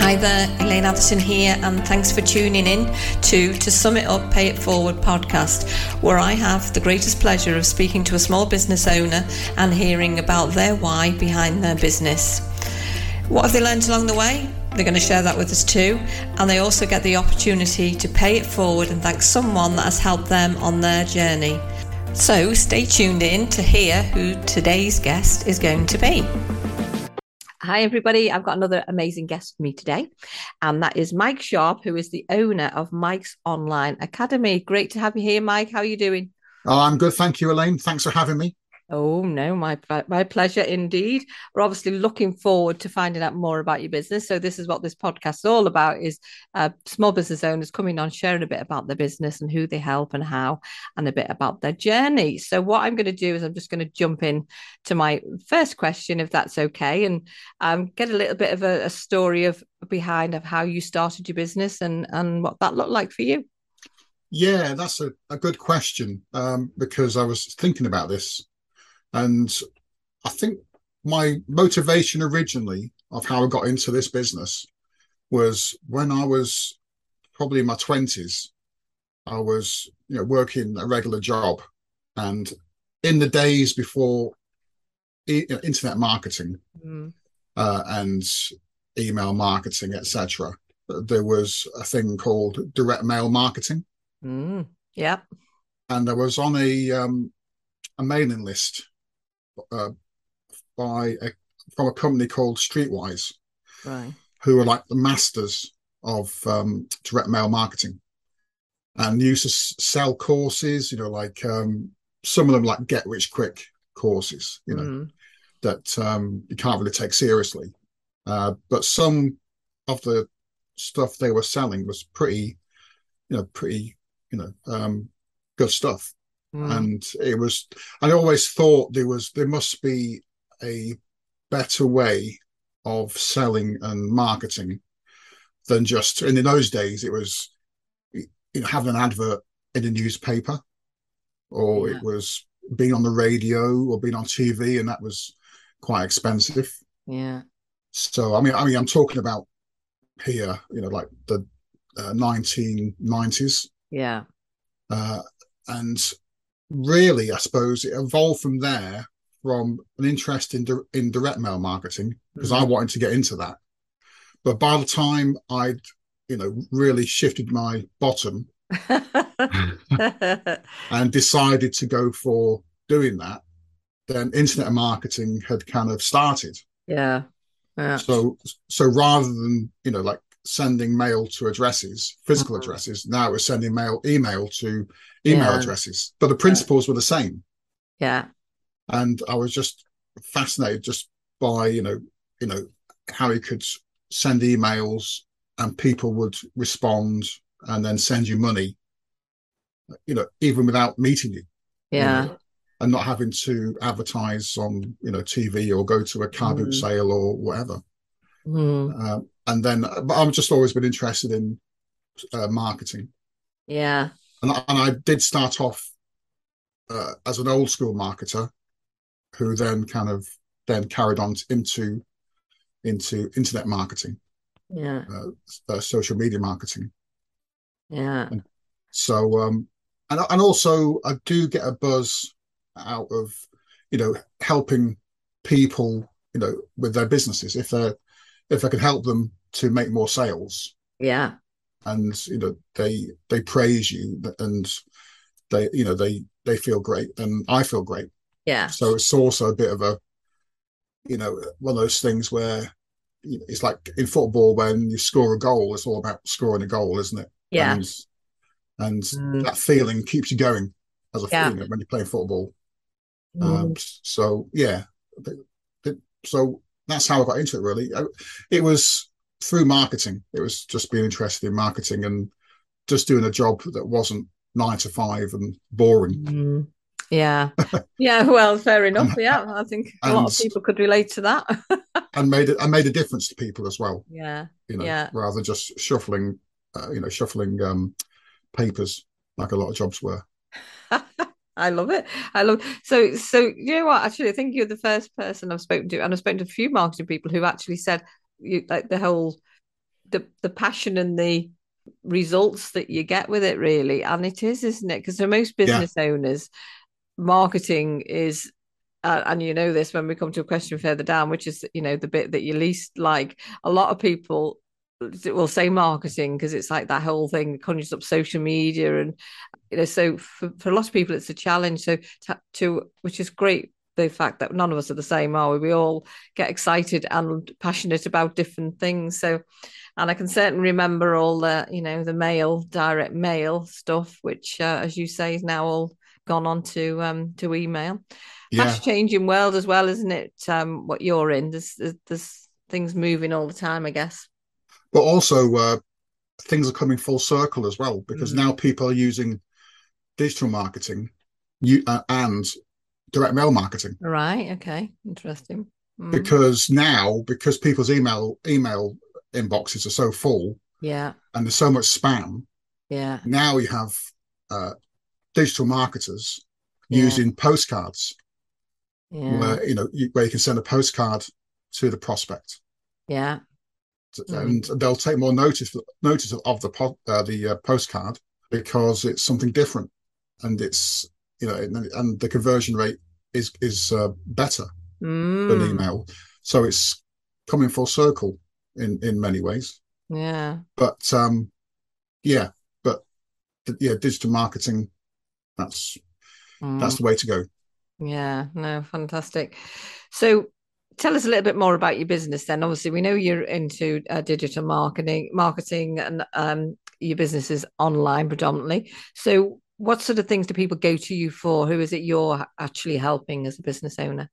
Hi there, Elaine Atherton here, and thanks for tuning in to Sum It Up, Pay It Forward podcast, where I have the greatest pleasure of speaking to a small business owner and hearing about their why behind their business. What have they learned along the way? They're going to share that with us too, and they also get the opportunity to pay it forward and thank someone that has helped them on their journey. So stay tuned in to hear who today's guest is going to be. Hi everybody, I've got another amazing guest with me today, and that is Mike Sharp, who is the owner of Mike's Online Academy. Great to have you here, Mike. How are you doing? Oh, I'm good, thank you, Elaine. Thanks for having me. Oh no, my pleasure indeed. We're obviously looking forward to finding out more about your business. So this is what this podcast is all about: is small business owners coming on, sharing a bit about their business and who they help and how, and a bit about their journey. So what I'm going to do is I'm just going to jump in to my first question, if that's okay, and get a little bit of a story of behind of how you started your business and what that looked like for you. Yeah, that's a good question, because I was thinking about this. And I think my motivation originally of how I got into this business was when I was probably in my 20s. I was, working a regular job, and in the days before internet marketing and email marketing, etc., there was a thing called direct mail marketing. Yeah. And I was on a mailing list uh, from a company called Streetwise, Right. who are like the masters of direct mail marketing, and used to sell courses, like some of them like get rich quick courses, that you can't really take seriously. But some of the stuff they were selling was pretty good stuff. And I always thought there must be a better way of selling and marketing than just, and in those days it was, having an advert in a newspaper, or it was being on the radio or being on TV, and that was quite expensive. Yeah. So, I mean, I'm talking about here, like the 1990s. Yeah. And really, I suppose it evolved from there, from an interest in direct mail marketing, because I wanted to get into that. But by the time I'd, really shifted my bottom and decided to go for doing that, then internet marketing had kind of started. Yeah. So rather than, like sending mail to addresses, physical addresses, now we're sending email to email addresses, but the principles were the same. Yeah. And I was just fascinated just by, how you could send emails and people would respond and then send you money, even without meeting you. Yeah. And not having to advertise on, TV or go to a car boot sale or whatever. And then, but I've just always been interested in marketing. Yeah. And I did start off as an old school marketer, who then carried on into internet marketing, social media marketing. Yeah. And so, and also I do get a buzz out of, helping people, with their businesses, if I can help them to make more sales. Yeah. And they praise you, and they feel great, and I feel great. Yeah. So it's also a bit of a, one of those things where it's like in football, when you score a goal, it's all about scoring a goal, isn't it? Yeah. And that feeling keeps you going as a when you're playing football. So yeah, so that's how I got into it. Really, it was through marketing. It was just being interested in marketing and just doing a job that wasn't 9 to 5 and boring. Yeah. Yeah. Well, fair enough. Yeah. I think a lot of people could relate to that. And made a difference to people as well. Yeah. Rather than just shuffling papers like a lot of jobs were. I love it. So you know what? Actually, I think you're the first person I've spoken to, and I've spoken to a few marketing people who actually said you like the whole the passion and the results that you get with it, really. And it is, isn't it? Because for most Yeah, business owners, marketing is, and you know this when we come to a question further down, which is, the bit that you least like. A lot of people will say marketing because it's like that whole thing that conjures up social media, and so for a lot of people it's a challenge. So to which is great, the fact that none of us are the same, are we? We all get excited and passionate about different things. So, and I can certainly remember all the, the mail, direct mail stuff, which, as you say, is now all gone on to email. yeah. Fast changing world as well, isn't it? What you're in, there's things moving all the time, I guess. But also, things are coming full circle as well, because now Mm. people are using digital marketing and direct mail marketing, Right. Okay. Interesting. Mm. because people's email inboxes are so full Yeah. and there's so much spam. Yeah. Now you have uh, digital marketers Yeah. using postcards, Yeah. where you can send a postcard to the prospect, Yeah. and Mm. they'll take more notice of the postcard, because it's something different, and it's and the conversion rate is better than Mm. email. So it's coming full circle in many ways. Yeah. But yeah, but yeah, digital marketing, that's Mm. that's the way to go. Yeah. No, fantastic. So tell us a little bit more about your business then. Obviously, we know you're into digital marketing, and your business is online predominantly. So what sort of things do people go to you for? Who is it you're actually helping as a business owner?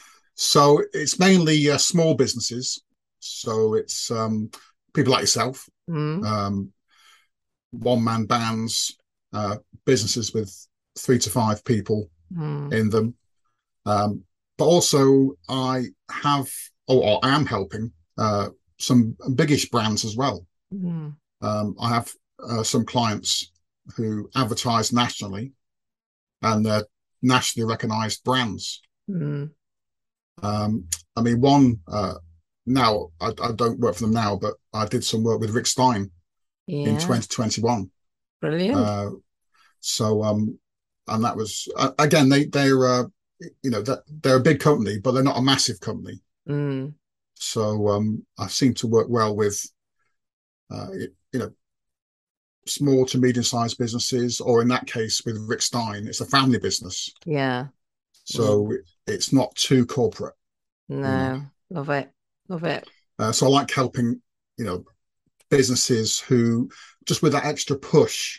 So it's mainly small businesses. So it's people like yourself, Mm. um, one man bands, businesses with 3 to 5 people Mm. in them. But also, or I am helping some biggish brands as well. Mm. I have some clients who advertise nationally, and they're nationally recognized brands. Mm. Um, I mean, one now I don't work for them now, but I did some work with Rick Stein in Yeah. 2021. Brilliant. Uh, so and that was again, they're a big company, but they're not a massive company. Mm. So I seem to work well with uh, you know small to medium sized businesses, or in that case with Rick Stein, it's a family business, Yeah. Mm. so it's not too corporate, you know. No. Love it. Love it. So I like helping businesses who, just with that extra push,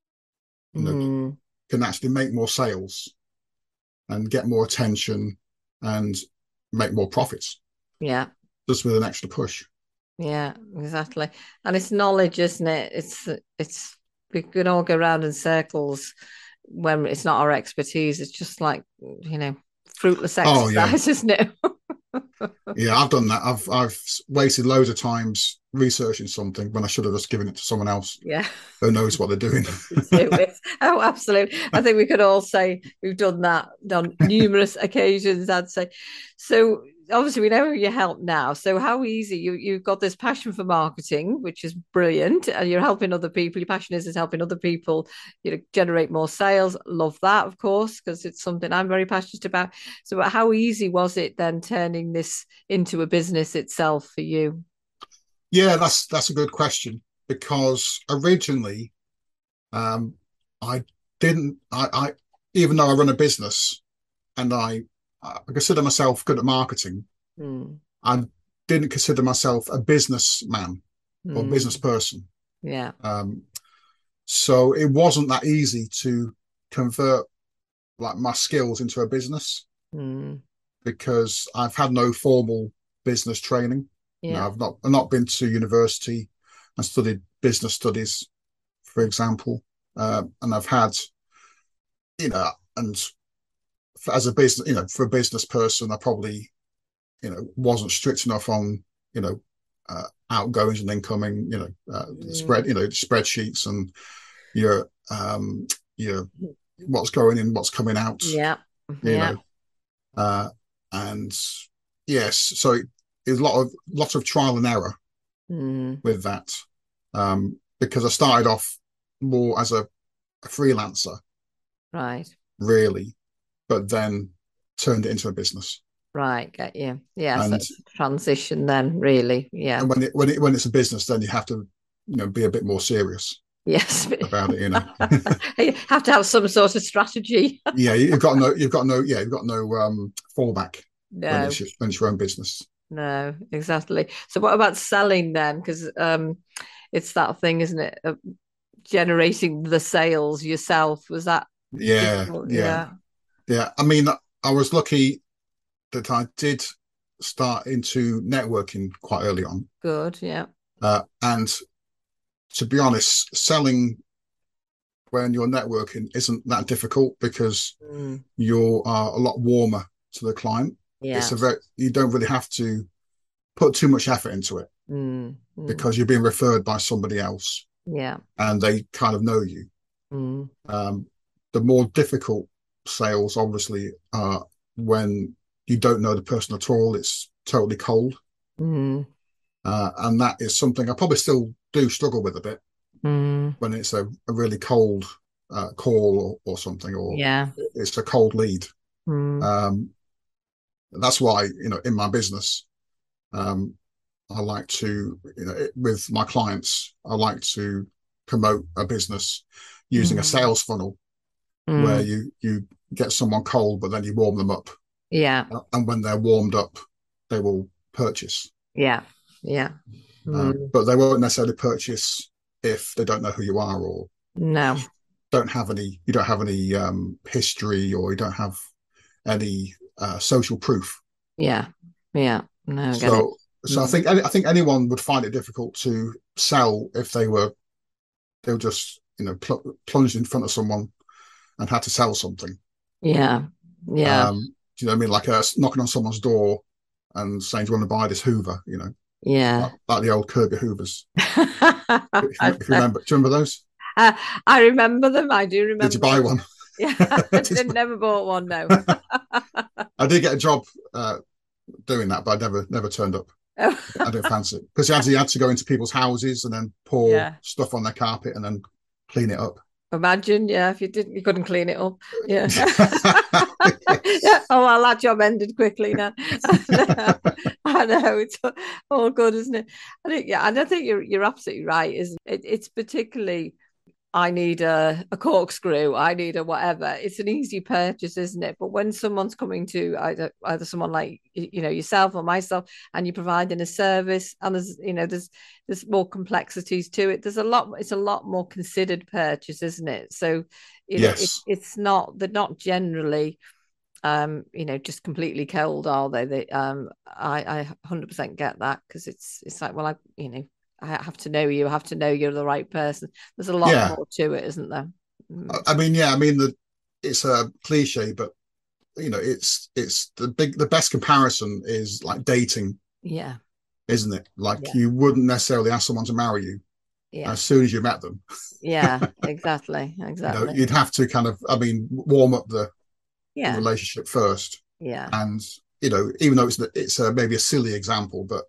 you know, Mm. can actually make more sales and get more attention and make more profits, Yeah. just with an extra push. Yeah, exactly. And it's knowledge, isn't it? It's we can all go around in circles when it's not our expertise. It's just like, fruitless Oh yeah, exercise, isn't it? yeah, I've done that. I've wasted loads of times researching something when I should have just given it to someone else Yeah. who knows what they're doing. To do it. Oh, absolutely. I think we could all say we've done that on numerous occasions, I'd say. So obviously we know your help now. So how easy you've got this passion for marketing, which is brilliant, and you're helping other people. Your passion is helping other people, generate more sales. Love that, of course, because it's something I'm very passionate about. So how easy was it then turning this into a business itself for you? Yeah, that's a good question, because originally, um, I didn't. I even though I run a business and I consider myself good at marketing, Mm. I didn't consider myself a businessman or business Mm. person. Yeah. Um, so it wasn't that easy to convert like my skills into a business, Mm. because I've had no formal business training. Yeah. I've not been to university and studied business studies, for example. And I've had, and as a business, for a business person, I probably, wasn't strict enough on, outgoings and incoming, Mm. spreadsheets and your, your what's going in, what's coming out, Yeah. you Yeah. know, uh, and yes, so it's a lot of trial and error with that, because I started off more as a freelancer, Right. really, but then turned it into a business. Right. Get you. Yeah. So And it's a transition then, really. Yeah. and when it's a business, then you have to, be a bit more serious Yes. about it. You have to have some sort of strategy. Yeah, you've got no fallback No. when it's your own business. No, exactly. So what about selling then? Because it's that thing, isn't it? Generating the sales yourself. Was that Yeah, difficult? yeah, Yeah. yeah. I mean, I was lucky that I did start into networking quite early on. Good. Yeah. And to be honest, selling when you're networking isn't that difficult because Mm. you are a lot warmer to the client. Yeah. You don't really have to put too much effort into it Mm. Mm. because you're being referred by somebody else Yeah. and they kind of know you. Mm. The more difficult sales, obviously, are when you don't know the person at all. It's totally cold. Mm. And that is something I probably still do struggle with a bit Mm. when it's a really cold call or something, or Yeah. it's a cold lead. Mm. Um, that's why, in my business, um, I like to, with my clients, I like to promote a business using a Mm. sales funnel where Mm. you get someone cold, but then you warm them up. Yeah. And when they're warmed up, they will purchase. Yeah. Yeah. Mm. But they won't necessarily purchase if they don't know who you are or No. you don't have any history or you don't have any social proof. Yeah. Yeah. No, I get it. So Mm. I think anyone would find it difficult to sell if they were just plunged in front of someone and had to sell something. Yeah. Yeah. Do you know what I mean? Like knocking on someone's door and saying, "Do you want to buy this Hoover?" Yeah. Like the old Kirby Hoovers. I, If you remember, do you remember those? I remember them. I do Did you remember buy them. one? Yeah. I didn't never bought one. No. I did get a job doing that, but I never turned up. I didn't fancy it because you had to go into people's houses and then pour Yeah. stuff on their carpet and then clean it up. Imagine, yeah, if you didn't, you couldn't clean it up. Yeah. Yeah. Oh, well, that job ended quickly now. I know it's all good, isn't it? I think, yeah, and I think you're absolutely right, isn't it? It's particularly I need a corkscrew, I need a whatever. It's an easy purchase, isn't it? But when someone's coming to either someone like yourself or myself, and you're providing a service, and there's more complexities to it. It's a lot more considered purchase, isn't it? So, Yes. it's not they're not generally just completely cold, are they? I 100% get that because it's like, well, I have to know you. I have to know you're the right person. There's a lot Yeah. more to it, isn't there? Mm. I mean, yeah. I mean, it's a cliche, but it's the best comparison is like dating, Yeah, isn't it? Like yeah, you wouldn't necessarily ask someone to marry you yeah, as soon as you met them. yeah. Exactly, exactly. You'd have to kind of, I mean, warm up the Yeah, relationship first, yeah, and even though it's maybe a silly example, but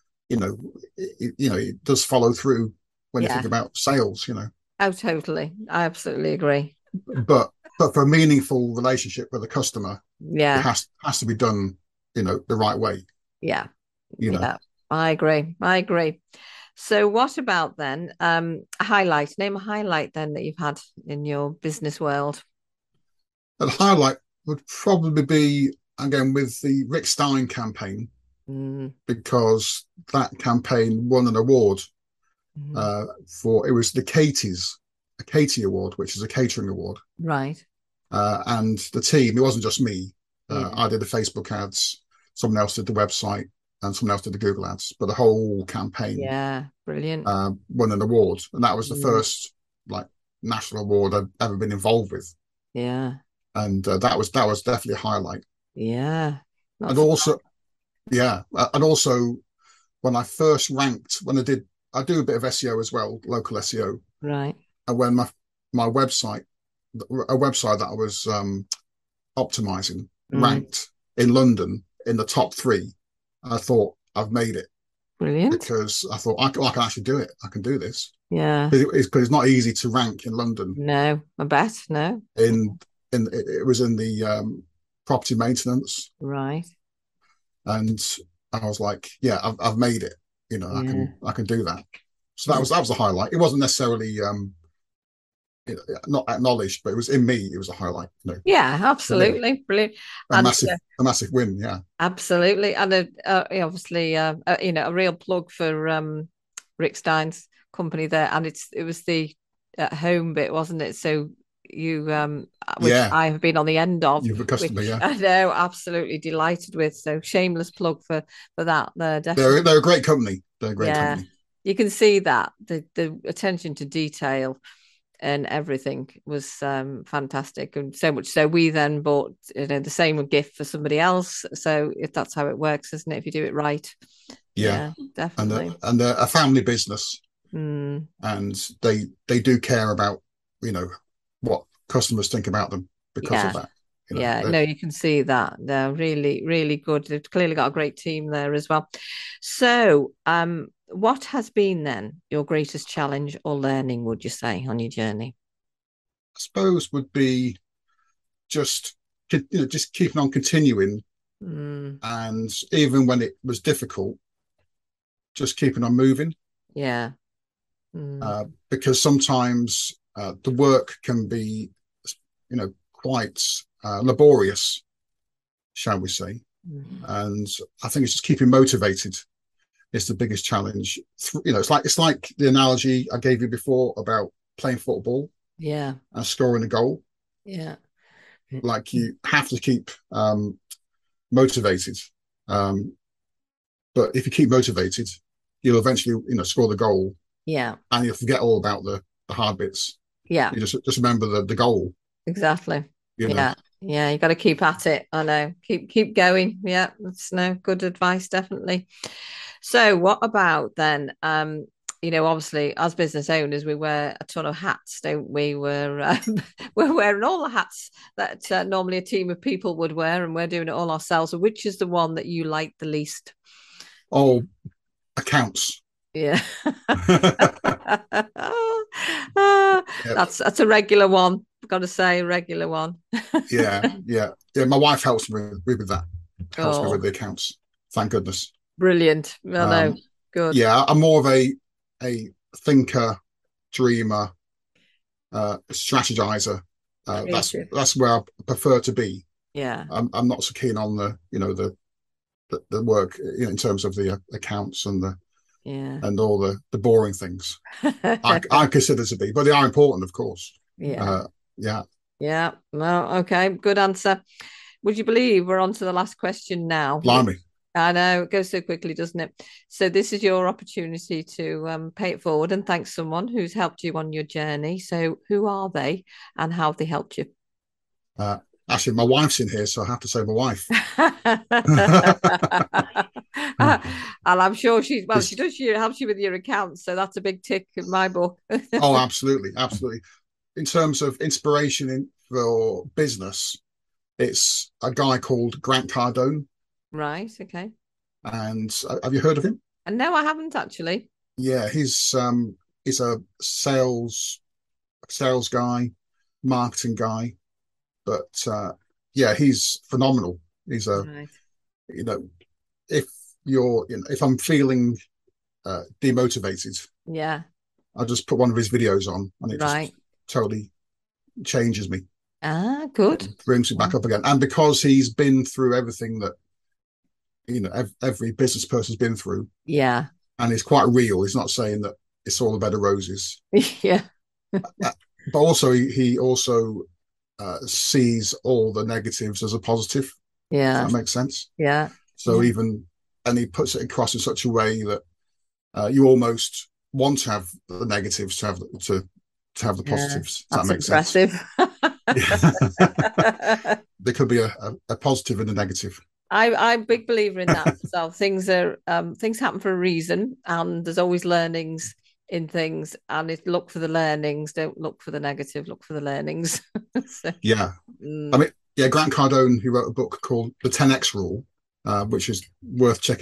it does follow through when you yeah. think about sales. Oh, totally. I absolutely agree. But for a meaningful relationship with a customer, it Yeah, has to be done, the right way. yeah, You know, yeah. I agree. I agree. So, what about then a highlight? Name a highlight then that you've had in your business world. and highlight would probably be again with the Rick Stein campaign Mm, because that campaign won an award mm, for it was the Katie's a Katie Award, which is a catering award. right. And the team, it wasn't just me. Yeah. I did the Facebook ads, someone else did the website, and someone else did the Google ads. But the whole campaign Yeah. Brilliant. won an award, and that was the Mm, first like national award I'd ever been involved with, yeah. and that was definitely a highlight. Yeah. Not And so also, yeah, and also when I first ranked, I do a bit of SEO as well, local SEO, right. and when my website, a website that I was optimizing Mm, ranked in London in the top three. I thought I've made it. Brilliant. because I thought I can actually do it. I can do this. Yeah. Because it's not easy to rank in London. No, I bet. No. In it was in the property maintenance, Right. and I was like, yeah, I've made it. You know, Yeah. I can do that. So that was the highlight. It wasn't necessarily not acknowledged, but it was in me. It was a highlight. You know, Yeah, for me, absolutely. Brilliant. And a massive win. Yeah, absolutely. And obviously, a real plug for Rick Stein's company there. And it was the at home bit, wasn't it? So you, which yeah. I have been on the end of, You're a customer. which Yeah, I know absolutely delighted with. So shameless plug for that there, they're definitely. a great company. They're a great Yeah. company. You can see that the attention to detail and everything was fantastic, and so much so we then bought the same gift for somebody else. So if that's how it works, isn't it? If you do it right, Yeah, yeah, definitely. and they're a family business, Mm, and they do care about what customers think about them because of yeah, that. yeah. No, you can see that they're really, really good. They've clearly got a great team there as well. So, what has been then your greatest challenge or learning? Would you say on your journey? I suppose would be just just keeping on continuing, Mm, and even when it was difficult, just keeping on moving. yeah. Mm, Because sometimes the work can be quite laborious, shall we say. mm, And I think it's just keeping motivated is the biggest challenge. It's like the analogy I gave you before about playing football yeah. and scoring a goal. Yeah. Like you have to keep motivated. Um, but if you keep motivated, you'll eventually score the goal, Yeah. and you'll forget all about the hard bits. Yeah. You just remember the goal. Exactly. You know. Yeah. Yeah. You got to keep at it. I know. Keep going. Yeah. That's no good advice, definitely. So what about then? Obviously as business owners, we wear a ton of hats, don't we? We're wearing all the hats that normally a team of people would wear, and we're doing it all ourselves. So which is the one that you like the least? Oh, accounts. Yeah. Yeah, That's a regular one. I've got to say, regular one. yeah. My wife helps me with that. Helps me with Oh, the accounts. Thank goodness. brilliant. I know. Um, Good. yeah, I'm more of a thinker, dreamer, strategizer. Creative. That's where I prefer to be. Yeah. I'm not so keen on the work in terms of the accounts Yeah. and all the boring things. I consider to be, but they are important, of course. Yeah. Uh, yeah, Yeah. No, okay. Good answer. Would you believe we're on to the last question now? blimey. I know it goes so quickly, doesn't it? So this is your opportunity to pay it forward and thank someone who's helped you on your journey. So who are they and how have they helped you? Uh, Actually, my wife's in here, so I have to say my wife. And I'm sure she Because does. She helps you with your accounts, so that's a big tick in my book. oh, absolutely, absolutely. In terms of inspiration for business, it's a guy called Grant Cardone. Right. Okay. And have you heard of him? And no, I haven't actually. Yeah, he's a sales guy, marketing guy, but yeah, he's phenomenal. He's a Right. you know if if I'm feeling demotivated, Yeah. I just put one of his videos on, and it Right. just totally changes me, Ah, good. brings me back up again. And because he's been through everything that every business person's been through, Yeah. and he's quite real. He's not saying that it's all a bed of roses, Yeah. but also he also sees all the negatives as a positive. If Yeah. that makes sense. Yeah. So Yeah. and he puts it across in such a way that you almost want to have the negatives to have the Yeah. positives. Does that That's make sense? impressive. Yeah. There could be a positive and a negative. I'm a big believer in that myself. Things happen for a reason, and there's always learnings in things. And look for the learnings, don't look for the negative. Look for the learnings. So, Yeah. I mm, mean, yeah, Grant Cardone, who wrote a book called The 10X Rule, which is worth checking out.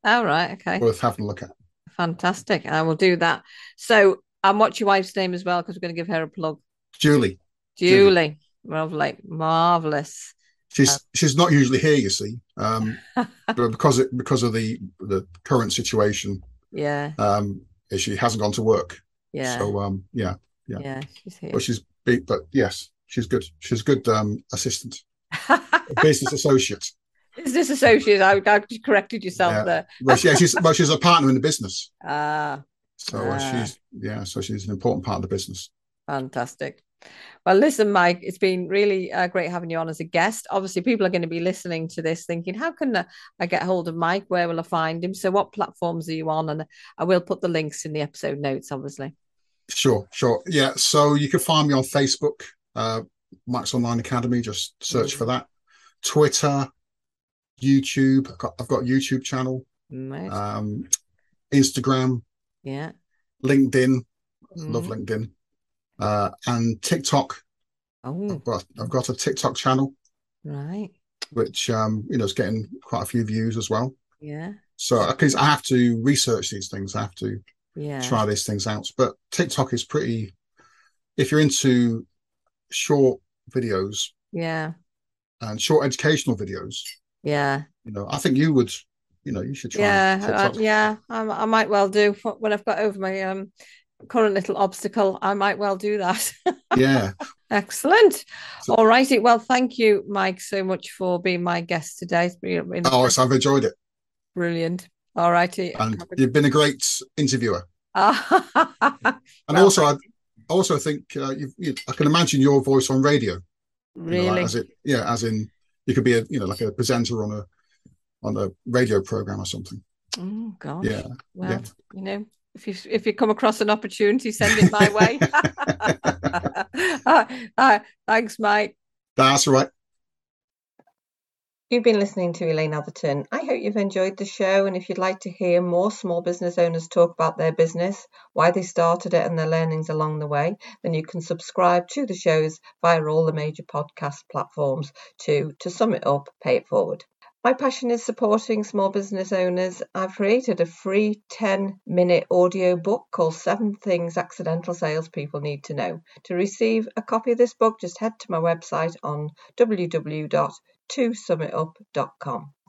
Oh, right. Okay. Worth having a look at. Fantastic. I will do that. So, and what's your wife's name as well? Because we're going to give her a plug. Julie. Julie. Lovely. Marvelous. She's not usually here, you see, but because of the current situation, Yeah. she hasn't gone to work. Yeah. So yeah. Yeah. She's here. But yes, she's good. She's a good assistant, a business associate. Business associate. I corrected yourself Yeah. there. She's a partner in the business. Ah. So she's an important part of the business. Fantastic. Well, listen, Mike, it's been really great having you on as a guest. Obviously, people are going to be listening to this thinking, how can I get hold of Mike? Where will I find him? So, what platforms are you on? And I will put the links in the episode notes, obviously. Sure. Yeah. So you can find me on Facebook, Mike's Online Academy. Just search for that. Twitter, YouTube. I've got a YouTube channel. Right. Instagram. Yeah. LinkedIn. Love LinkedIn. And TikTok. Oh. I've got a TikTok channel. Right. Which is getting quite a few views as well. Yeah. So because I have to research these things, I have to try these things out. But TikTok is pretty, if you're into short videos, and short educational videos, I think you would, you should try TikTok. I might well do when I've got over my current little obstacle. I might well do that. Yeah. Excellent. All righty. Well, thank you, Mike, so much for being my guest today. I've enjoyed it. Brilliant. All righty. And you've been a great interviewer. And well, I also think I can imagine your voice on radio. Really? As in you could be like a presenter on a radio program or something. Oh gosh. Yeah. Well, if you come across an opportunity, send it my way. Thanks, Mike. That's all right. You've been listening to Elaine Atherton. I hope you've enjoyed the show, and if you'd like to hear more small business owners talk about their business, why they started it and their learnings along the way, then you can subscribe to the shows via all the major podcast platforms to sum it up, pay it forward. My passion is supporting small business owners. I've created a free 10-minute audio book called 7 Things Accidental Salespeople Need to Know. To receive a copy of this book, just head to my website on www.tosummitup.com.